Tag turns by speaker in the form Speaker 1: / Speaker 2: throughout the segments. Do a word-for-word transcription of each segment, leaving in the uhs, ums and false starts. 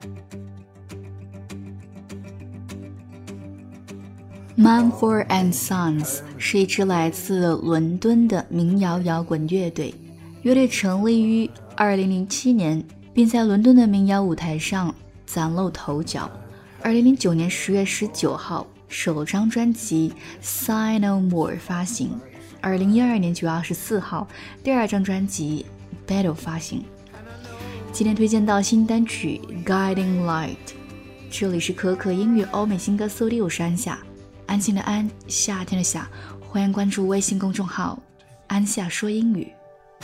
Speaker 1: Mumford and Sons 是一支来自伦敦的民谣摇滚乐队，乐队成立于二零零七年，并在伦敦的民谣舞台上崭露头角。二零零九年十月十九号，首张专辑 Say No More 发行。二零一二年九月二十四号，第二张专辑 Battle 发行。今天推荐到新单曲 Guiding Light。这里是可可音乐欧美新歌速递，我是安夏，安静的安，夏天的夏，欢迎关注微信公众号安夏说英语。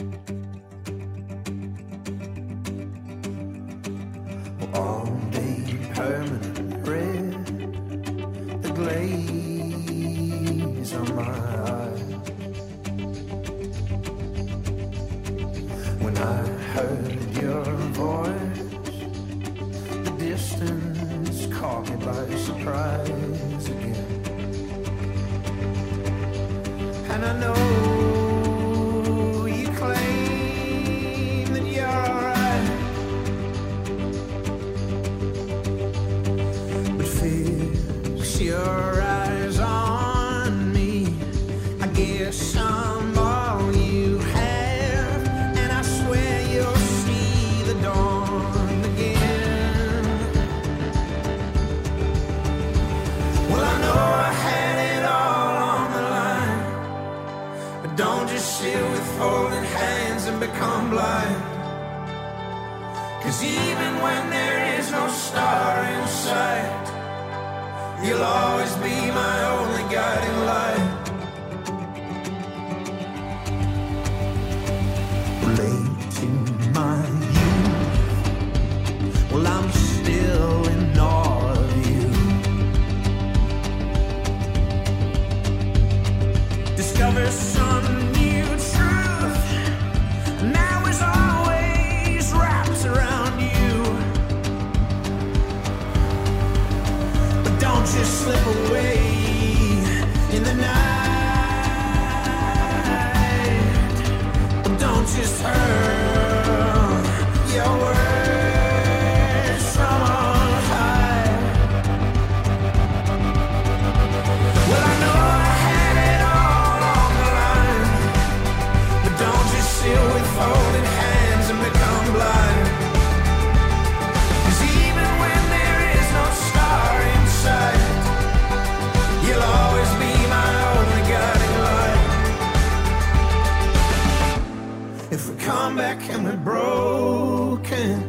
Speaker 2: When I heard your voice, the distance caught me by surprise again. And I know you claim that you're alright, but fix your eyes on me. I guess I'm all you have, and I swear you'll see the dawn again. Well, I know I had it all on the line, but don't just sit with folded hands and become blind. 'Cause even when there is no star in sight, you'll always be my only guiding light. Late in my youth, well, I'm still in awe of you. Discover some new truth, now is always wrapped around you. But don't just slip away in the night. Don't just hurl your words from on high. Well, I know I had it all on the line, but don't just sit with folded hands and become blind. 'Cause even when there is no star in sight, you'll always be my only guiding light. If we come back and we're broken,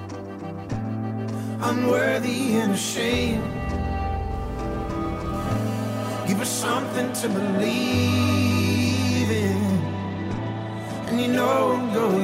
Speaker 2: unworthy and ashamed, give us something to believe in, and you know we'll go